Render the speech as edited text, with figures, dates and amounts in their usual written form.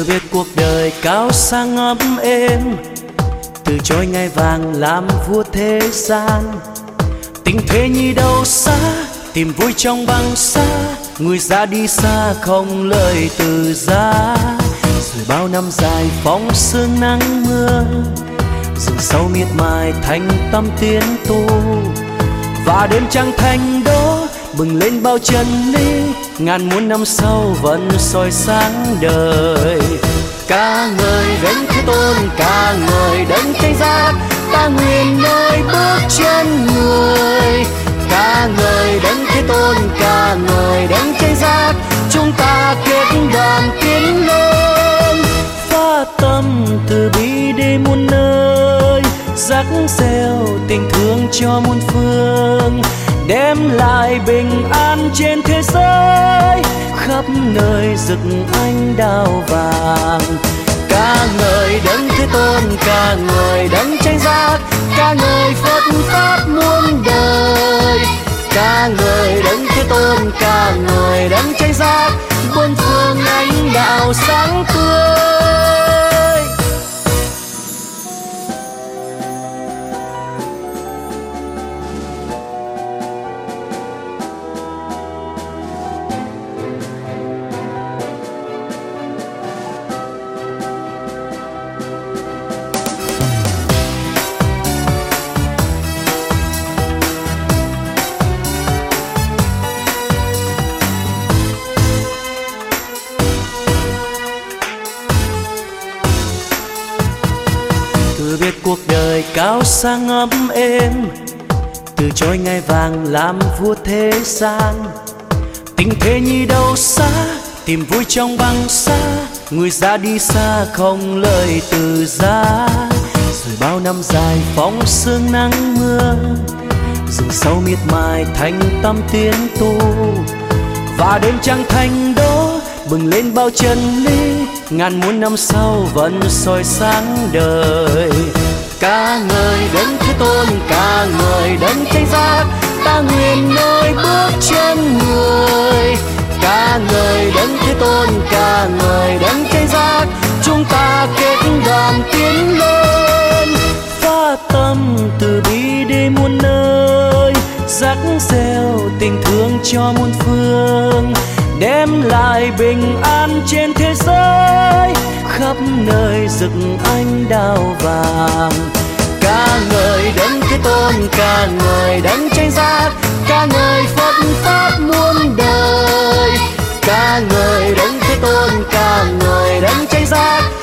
biết cuộc đời cao sang ấm êm, từ chối ngai vàng làm vua thế gian. Tình thế như đâu xa, tìm vui trong băng xa, người ra đi xa không lời từ giá. Rồi bao năm dài phóng sương nắng mưa, rừng sâu miệt mài thanh tâm tiến tu. Và đêm trăng thanh đó bừng lên bao chân lý, ngàn muôn năm sau vẫn soi sáng đời. Ca ngợi đấng Thế Tôn, ca ngợi đấng Thánh Giác, ta nguyện nơi bước chân người. Ca ngợi đấng Thế Tôn, ca ngợi đấng Thánh Giác, chúng ta kết đoàn tiến lên. Phát tâm từ bi đi muôn nơi, rắc gieo tình thương cho muôn phương, đem lại bình an trên thế giới, khắp nơi rực ánh đào vàng. Ca ngợi đấng Thế Tôn, ca ngợi đấng Chánh Giác, ca ngợi Phật pháp muôn đời. Ca ngợi đấng Thế Tôn, ca ngợi đấng Chánh Giác, muôn phương ánh đạo sáng tươi. Biết cuộc đời cao sang ấm êm, từ chối ngai vàng làm vua thế gian. Tình thế như đâu xa, tìm vui trong băng xa, người ra đi xa không lời từ giá. Rồi bao năm dài phóng sương nắng mưa, rừng sâu miệt mài thanh tâm tiến tu. Và đêm trăng thanh đó bừng lên bao chân lý, ngàn muôn năm sau vẫn soi sáng đời. Ca ngợi đấng Thế Tôn, ca ngợi đấng Chánh Giác, ta nguyện nơi bước chân người. Ca ngợi đấng Thế Tôn, ca ngợi đấng Chánh Giác, chúng ta kết đoàn tiến lên. Phát tâm từ bi đi muôn nơi, rắc gieo tình thương cho muôn phương, đem lại bình an trên thế giới, khắp nơi rực ánh đào vàng. Ca ngợi đấng Thế Tôn, ca ngợi đấng Chánh Giác, ca ngợi Phật pháp muôn đời. Ca ngợi đấng Thế Tôn, ca ngợi đấng Chánh Giác,